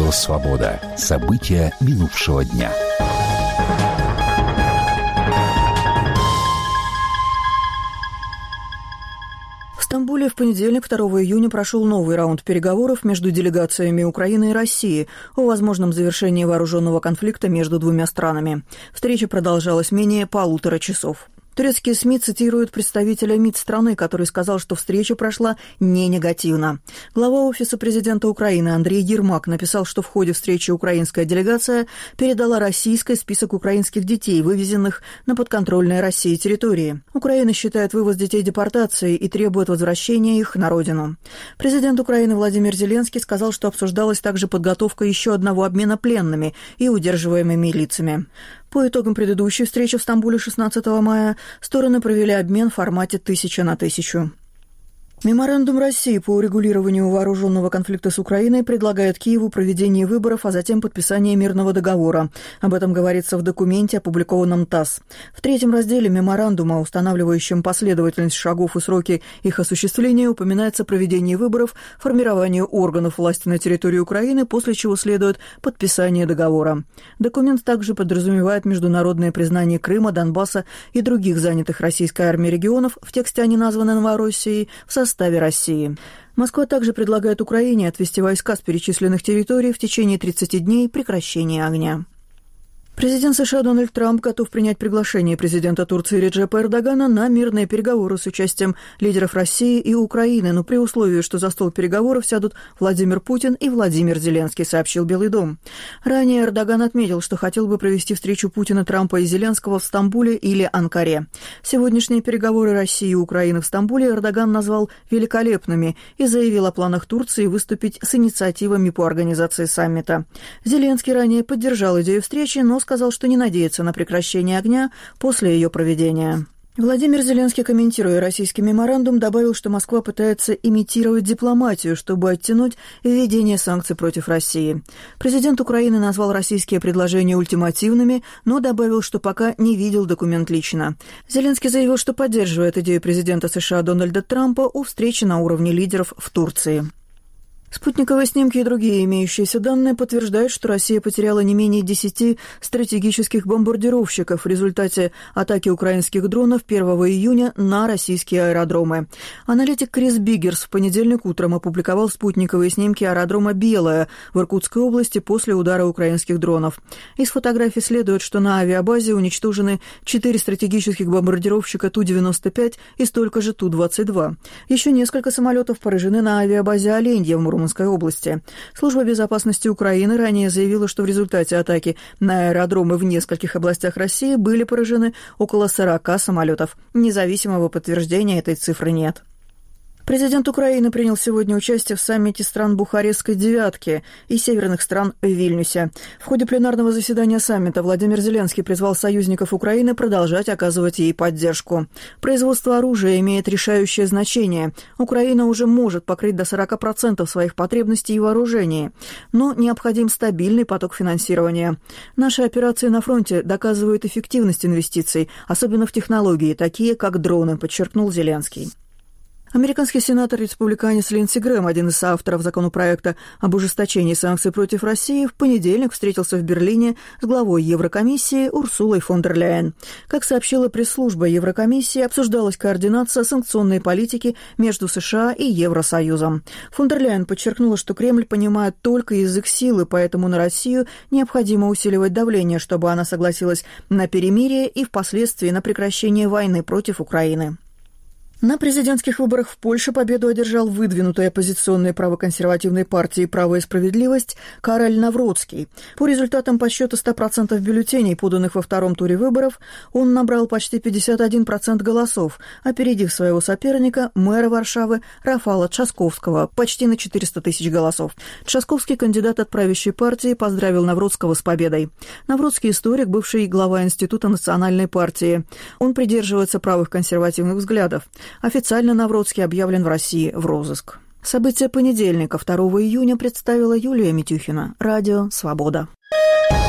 Радио «Свобода». События минувшего дня. В Стамбуле в понедельник, 2 июня, прошел новый раунд переговоров между делегациями Украины и России о возможном завершении вооруженного конфликта между двумя странами. Встреча продолжалась менее 1,5 часов. Турецкие СМИ цитируют представителя МИД страны, который сказал, что встреча прошла не негативно. Глава Офиса президента Украины Андрей Ермак написал, что в ходе встречи украинская делегация передала российской список украинских детей, вывезенных на подконтрольные России территории. Украина считает вывоз детей депортацией и требует возвращения их на родину. Президент Украины Владимир Зеленский сказал, что обсуждалась также подготовка еще одного обмена пленными и удерживаемыми лицами. По итогам предыдущей встречи в Стамбуле 16 мая стороны провели обмен в формате 1000 на 1000. Меморандум России по урегулированию вооруженного конфликта с Украиной предлагает Киеву проведение выборов, а затем подписание мирного договора. Об этом говорится в документе, опубликованном ТАСС. В 3 разделе меморандума, устанавливающем последовательность шагов и сроки их осуществления, упоминается проведение выборов, формирование органов власти на территории Украины, после чего следует подписание договора. Документ также подразумевает международное признание Крыма, Донбасса и других занятых российской армией регионов, в тексте они названы Новороссией, в составе России. Москва также предлагает Украине отвести войска с перечисленных территорий в течение 30 дней прекращения огня. Президент США Дональд Трамп готов принять приглашение президента Турции Реджепа Эрдогана на мирные переговоры с участием лидеров России и Украины, но при условии, что за стол переговоров сядут Владимир Путин и Владимир Зеленский, сообщил Белый дом. Ранее Эрдоган отметил, что хотел бы провести встречу Путина, Трампа и Зеленского в Стамбуле или Анкаре. Сегодняшние переговоры России и Украины в Стамбуле Эрдоган назвал великолепными и заявил о планах Турции выступить с инициативами по организации саммита. Зеленский ранее поддержал идею встречи, но сказал, что не надеется на прекращение огня после ее проведения. Владимир Зеленский, комментируя российский меморандум, добавил, что Москва пытается имитировать дипломатию, чтобы оттянуть введение санкций против России. Президент Украины назвал российские предложения ультимативными, но добавил, что пока не видел документ лично. Зеленский заявил, что поддерживает идею президента США Дональда Трампа о встрече на уровне лидеров в Турции. Спутниковые снимки и другие имеющиеся данные подтверждают, что Россия потеряла не менее 10 стратегических бомбардировщиков в результате атаки украинских дронов 1 июня на российские аэродромы. Аналитик Крис Биггерс в понедельник утром опубликовал спутниковые снимки аэродрома «Белое» в Иркутской области после удара украинских дронов. Из фотографий следует, что на авиабазе уничтожены 4 стратегических бомбардировщика Ту-95 и столько же Ту-22. Еще несколько самолетов поражены на авиабазе «Оленье» в Мурманской области. Служба безопасности Украины ранее заявила, что в результате атаки на аэродромы в нескольких областях России были поражены около 40 самолетов. Независимого подтверждения этой цифры нет. Президент Украины принял сегодня участие в саммите стран Бухарестской девятки и северных стран в Вильнюсе. В ходе пленарного заседания саммита Владимир Зеленский призвал союзников Украины продолжать оказывать ей поддержку. Производство оружия имеет решающее значение. Украина уже может покрыть до 40% своих потребностей в вооружении, но необходим стабильный поток финансирования. Наши операции на фронте доказывают эффективность инвестиций, особенно в технологии, такие как дроны, подчеркнул Зеленский. Американский сенатор-республиканец Линдси Грэм, один из соавторов законопроекта об ужесточении санкций против России, в понедельник встретился в Берлине с главой Еврокомиссии Урсулой фон дер Ляйен. Как сообщила пресс-служба Еврокомиссии, обсуждалась координация санкционной политики между США и Евросоюзом. Фон дер Ляйен подчеркнула, что Кремль понимает только язык силы, поэтому на Россию необходимо усиливать давление, чтобы она согласилась на перемирие и впоследствии на прекращение войны против Украины. На президентских выборах в Польше победу одержал выдвинутый оппозиционной правоконсервативной партией «Право и справедливость» Кароль Навроцкий. По результатам подсчета 100% бюллетеней, поданных во втором туре выборов, он набрал почти 51% голосов, опередив своего соперника, мэра Варшавы Рафала Трzaskowskiego, почти на 400 тысяч голосов. Трzaskowski, кандидат от правящей партии, поздравил Навроцкого с победой. Навроцкий – историк, бывший глава Института национальной партии. Он придерживается правых консервативных взглядов. Официально Навроцкий объявлен в России в розыск. События понедельника, 2 июня, представила Юлия Митюхина. Радио «Свобода».